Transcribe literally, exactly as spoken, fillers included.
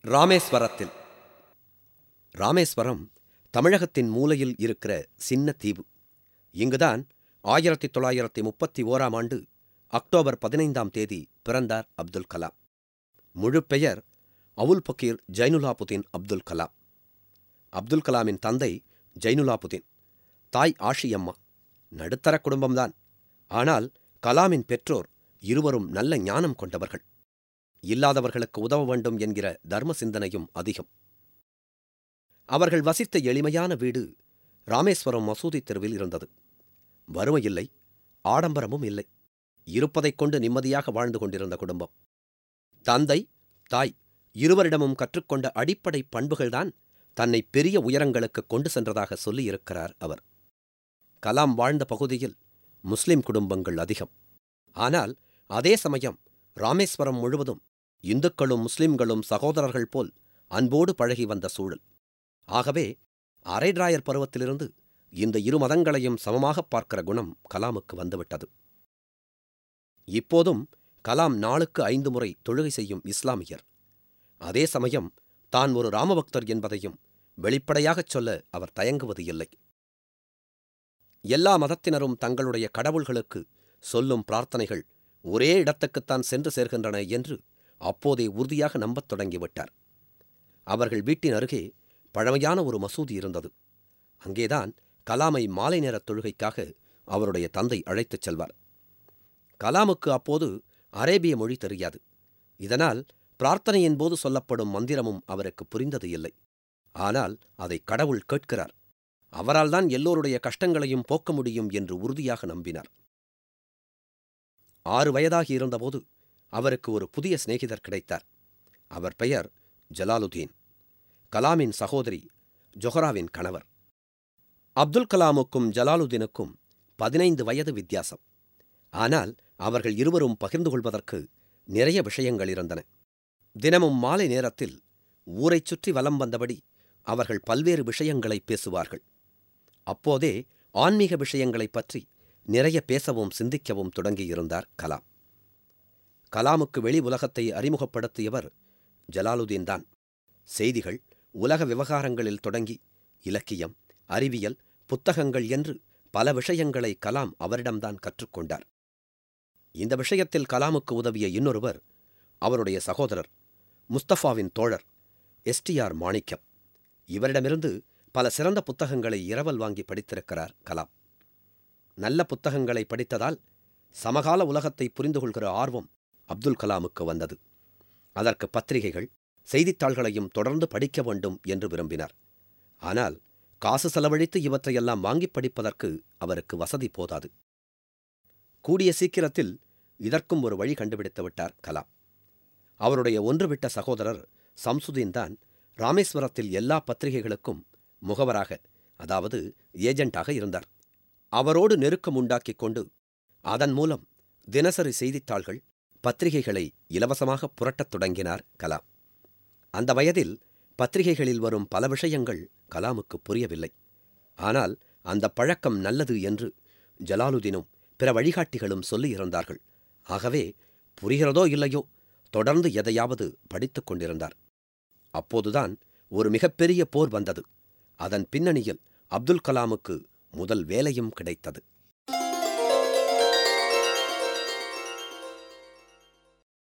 ராமேஸ்வரத்தில் ராமேஸ்வரம் தமிழகத்தின் மூலையில் இருக்கிற சின்ன தீவு. இங்குதான் ஆயிரத்தி தொள்ளாயிரத்தி முப்பத்தி ஓராம் ஆண்டு அக்டோபர் பதினைந்தாம் தேதி பிறந்தார் அப்துல் கலாம். முழு பெயர் அவுல் பக்கீர் ஜைனுலாபுதீன் அப்துல் கலாம். அப்துல் கலாமின் தந்தை ஜைனுலாபுதீன், தாய் ஆஷியம்மா. நடுத்தர குடும்பம்தான். ஆனால் கலாமின் பெற்றோர் இருவரும் நல்ல ஞானம் கொண்டவர்கள். இல்லாதவர்களுக்கு உதவ வேண்டும் என்கிற தர்ம சிந்தனையும் அதிகம். அவர்கள் வசித்த எளிமையான வீடு ராமேஸ்வரம் மசூதி தெருவில் இருந்தது. வறுமையில்லை, ஆடம்பரமும் இல்லை. இருப்பதைக் கொண்டு நிம்மதியாக வாழ்ந்து கொண்டிருந்த குடும்பம். தந்தை, தாய் இருவரிடமும் கற்றுக்கொண்ட அடிப்படை பண்புகள்தான் தன்னை பெரிய உயரங்களுக்கு கொண்டு சென்றதாக சொல்லியிருக்கிறார் அவர். கலாம் வாழ்ந்த பகுதியில் முஸ்லிம் குடும்பங்கள் அதிகம். ஆனால் அதே சமயம் ராமேஸ்வரம் முழுவதும் இந்துக்களும் முஸ்லிம்களும் சகோதரர்கள் போல் அன்போடு பழகி வந்த சூழல். ஆகவே அரைடிராயர் பருவத்திலிருந்து இந்த இரு மதங்களையும் சமமாகப் பார்க்கிற குணம் கலாமுக்கு வந்துவிட்டது. இப்போதும் கலாம் நாளுக்கு ஐந்து முறை தொழுகை செய்யும் இஸ்லாமியர். அதே சமயம் தான் ஒரு ராமபக்தர் என்பதையும் வெளிப்படையாகச் சொல்ல அவர் தயங்குவது இல்லை. எல்லா மதத்தினரும் தங்களுடைய கடவுள்களுக்கு சொல்லும் பிரார்த்தனைகள் ஒரே இடத்துக்குத்தான் சென்று சேர்கின்றன என்று அப்போதே உறுதியாக நம்பத் தொடங்கிவிட்டார். அவர்கள் வீட்டின் அருகே பழமையான ஒரு மசூதி இருந்தது. அங்கேதான் கலாமை மாலை நேரத் தொழுகைக்காக அவருடைய தந்தை அழைத்துச் செல்வார். கலாமுக்கு அப்போது அரேபிய மொழி தெரியாது. இதனால் பிரார்த்தனையின் போது சொல்லப்படும் மந்திரமும் அவருக்கு புரிந்தது இல்லை. ஆனால் அதை கடவுள் கேட்கிறார். அவரால்தான் எல்லோருடைய கஷ்டங்களையும் போக்க முடியும் என்று உறுதியாக நம்பினார். ஆறு வயதாகி இருந்தபோது அவருக்கு ஒரு புதிய சிநேகிதர் கிடைத்தார். அவர் பெயர் ஜலாலுதீன், கலாமின் சகோதரி ஜொஹராவின் கணவர். அப்துல் கலாமுக்கும் ஜலாலுதீனுக்கும் பதினைந்து வயது வித்தியாசம். ஆனால் அவர்கள் இருவரும் பகிர்ந்து கொள்வதற்கு நிறைய விஷயங்கள் இருந்தன. தினமும் மாலை நேரத்தில் ஊரைச் சுற்றி வலம் வந்தபடி அவர்கள் பல்வேறு விஷயங்களை பேசுவார்கள். அப்போதே ஆன்மீக விஷயங்களைப் பற்றி நிறைய பேசவும் சிந்திக்கவும் தொடங்கியிருந்தார் கலாம். கலாமுக்கு வெளி உலகத்தை அறிமுகப்படுத்தியவர் ஜலாலுதீன் தான். செய்திகள், உலக விவகாரங்களில் தொடங்கி இலக்கியம், அறிவியல், புத்தகங்கள் என்று பல விஷயங்களை கலாம் அவரிடம்தான் கற்றுக்கொண்டார். இந்த விஷயத்தில் கலாமுக்கு உதவிய இன்னொருவர் அவருடைய சகோதரர், முஸ்தபாவின் தோழர் எஸ்டிஆர் மாணிக்கம். இவரிடமிருந்து பல சிறந்த புத்தகங்களை இரவல் வாங்கி படித்திருக்கிறார் கலாம். நல்ல புத்தகங்களை படித்ததால் சமகால உலகத்தை புரிந்து கொள்கிற ஆர்வம் அப்துல் கலாமுக்கு வந்தது. அதற்கு பத்திரிகைகள், செய்தித்தாள்களையும் தொடர்ந்து படிக்க வேண்டும் என்று விரும்பினார். ஆனால் காசு செலவழித்து இவற்றையெல்லாம் வாங்கி படிப்பதற்கு அவருக்கு வசதி போதாது. கூடிய சீக்கிரத்தில் இதற்கும் ஒரு வழி கண்டுபிடித்து விட்டார் கலாம். அவருடைய ஒன்றுவிட்ட சகோதரர் சம்சுதீன் தான் ராமேஸ்வரத்தில் எல்லா பத்திரிகைகளுக்கும் முகவராக, அதாவது ஏஜெண்டாக இருந்தார். அவரோடு நெருக்கம் உண்டாக்கிக் கொண்டு அதன் மூலம் தினசரி செய்தித்தாள்கள், பத்திரிகைகளை இலவசமாக புரட்டத் தொடங்கினார் கலாம். அந்த வயதில் பத்திரிகைகளில் வரும் பல விஷயங்கள் கலாமுக்கு புரியவில்லை. ஆனால் அந்த பழக்கம் நல்லது என்று ஜலாலுதீனும் பிற வழிகாட்டிகளும் சொல்லியிருந்தார்கள். ஆகவே புரிகிறதோ இல்லையோ தொடர்ந்து எதையாவது படித்துக் கொண்டிருந்தார். அப்போதுதான் ஒரு மிகப்பெரிய போர் வந்தது. அதன் பின்னணியில் அப்துல் கலாமுக்கு முதல் வேலையும் கிடைத்தது.